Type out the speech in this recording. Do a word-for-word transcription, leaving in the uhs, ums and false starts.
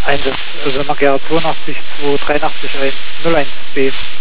Einsatz, also Magera zweiundachtzig zwei dreiundachtzig eins null eins B.